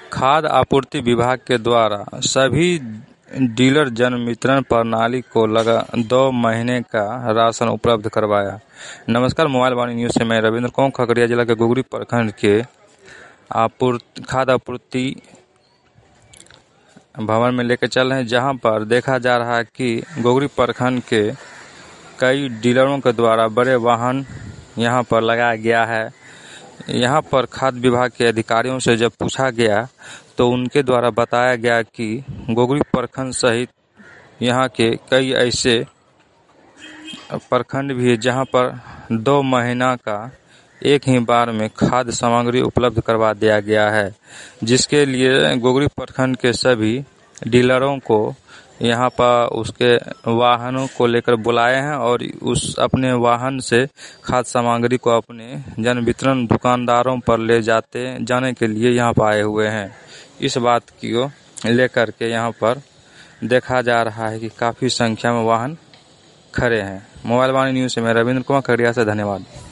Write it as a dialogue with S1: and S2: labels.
S1: खाद्य आपूर्ति विभाग के द्वारा सभी डीलर जन वितरण प्रणाली को लगा 2 महीने का राशन उपलब्ध करवाया। नमस्कार, मोबाइल वाणी न्यूज से मैं रविंद्र कौं खगड़िया जिला के गोगरी प्रखंड के खाद्य आपूर्ति भवन में लेकर चल रहे हैं, जहां पर देखा जा रहा है कि गोगरी प्रखंड के कई डीलरों के द्वारा बड़े वाहन यहां पर लगाया गया है। यहां पर खाद्य विभाग के अधिकारियों से जब पूछा गया तो उनके द्वारा बताया गया कि गोगरी प्रखंड सहित यहां के कई ऐसे प्रखंड भी है जहां पर 2 महीना का एक ही बार में खाद्य सामग्री उपलब्ध करवा दिया गया है, जिसके लिए गोगरी प्रखंड के सभी डीलरों को यहां पर उसके वाहनों को लेकर बुलाए हैं और उस अपने वाहन से खाद्य सामग्री को अपने जन वितरण दुकानदारों पर ले जाने के लिए यहां पर आए हुए हैं। इस बात को लेकर के यहां पर देखा जा रहा है कि काफी संख्या में वाहन खड़े हैं। मोबाइल वाणी न्यूज से मैं रविंद्र कुमार खगड़िया से, धन्यवाद।